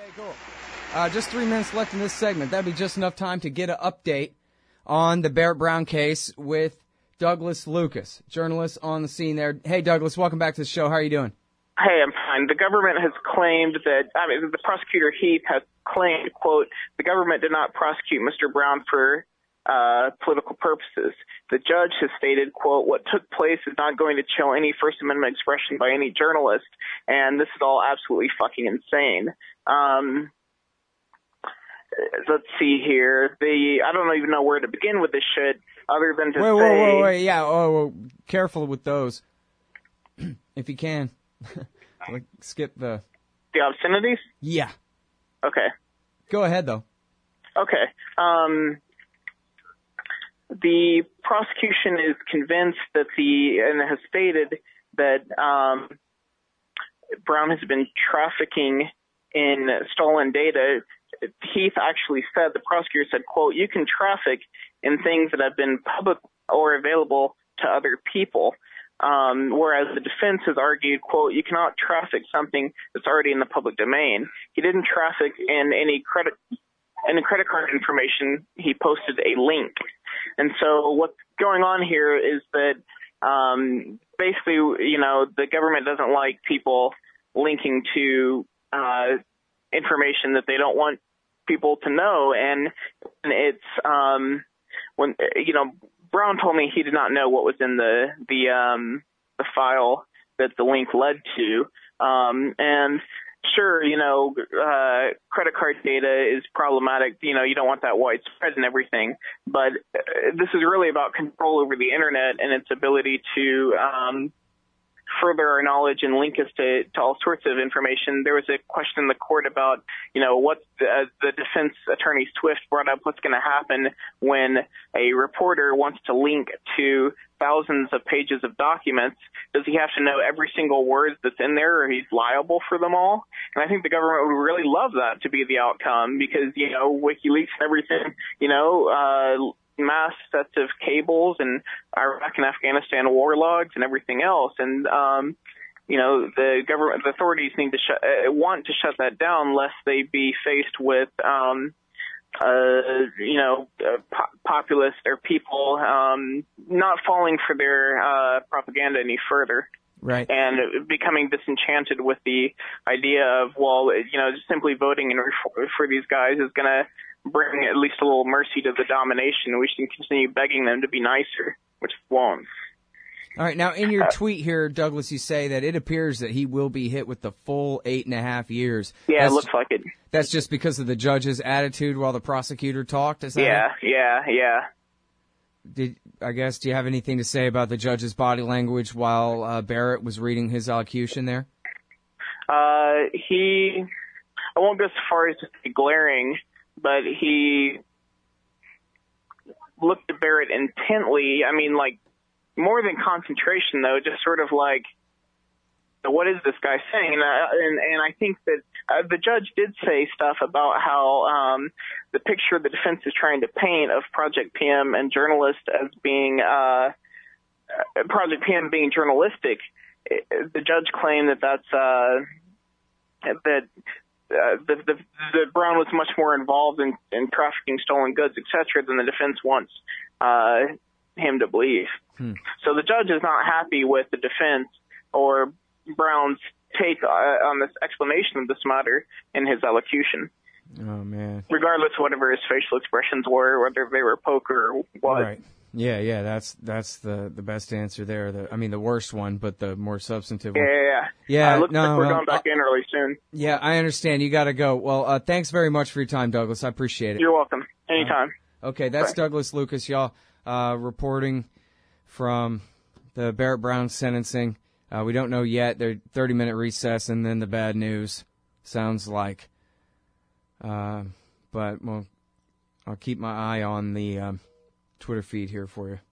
Cool. Just 3 minutes left in this segment. That'd be just enough time to get an update on the Barrett Brown case with Douglas Lucas, journalist on the scene there. Hey, Douglas, welcome back to the show. How are you doing? Hey, I'm fine. The government has claimed that, the prosecutor Heath has claimed, quote, the government did not prosecute Mr. Brown for political purposes. The judge has stated, quote, what took place is not going to chill any First Amendment expression by any journalist, and this is all absolutely fucking insane. Let's see here. I don't even know where to begin with this shit, other than to say... Wait. Yeah, careful with those. If you can. Skip the... The obscenities? Yeah. Okay. Go ahead, though. Okay. The prosecution is convinced that and has stated that Brown has been trafficking in stolen data. Heath actually said, the prosecutor said, quote, you can traffic in things that have been public or available to other people. Whereas the defense has argued, quote, you cannot traffic something that's already in the public domain. He didn't traffic in any credit card information. He posted a link. And so what's going on here is that basically, the government doesn't like people linking to information that they don't want people to know. And it's when Brown told me he did not know what was in the file that the link led to. And sure, credit card data is problematic. You don't want that widespread and everything. But this is really about control over the internet and its ability to further our knowledge and link us to all sorts of information. There was a question in the court about, what the defense attorney Swift brought up, what's going to happen when a reporter wants to link to thousands of pages of documents. Does he have to know every single word that's in there, or he's liable for them all? And I think the government would really love that to be the outcome because, WikiLeaks and everything, mass sets of cables and Iraq and Afghanistan war logs and everything else. And, the government, the authorities need to want to shut that down lest they be faced with, populace or people not falling for their propaganda any further. Right. And becoming disenchanted with the idea of, just simply voting for these guys is going to bring at least a little mercy to the domination. We should continue begging them to be nicer, which won't. All right. Now, in your tweet here, Douglas, you say that it appears that he will be hit with the full 8.5 years. Yeah, it looks like it. That's just because of the judge's attitude while the prosecutor talked? Is that Yeah. Do you have anything to say about the judge's body language while Barrett was reading his allocution there? I won't go so far as to say glaring, but he looked at Barrett intently. More than concentration, though, just sort of like, what is this guy saying? And I think that the judge did say stuff about how the picture the defense is trying to paint of Project PM and journalists as being Project PM being journalistic. The judge claimed that Brown was much more involved in trafficking stolen goods, etc., than the defense wants him to believe. So the judge is not happy with the defense or Brown's take on this explanation of this matter in his allocution. Oh, man. Regardless of whatever his facial expressions were, whether they were poker or what. Right. Yeah, that's the best answer there. The worst one, but the more substantive one. Yeah. Looks like we're going back in really soon. Yeah, I understand. You got to go. Well, thanks very much for your time, Douglas. I appreciate it. You're welcome. Anytime. Okay, that's Bye. Douglas Lucas, y'all, reporting from the Barrett Brown sentencing. We don't know yet. They're 30-minute recess and then the bad news, sounds like. But I'll keep my eye on the Twitter feed here for you.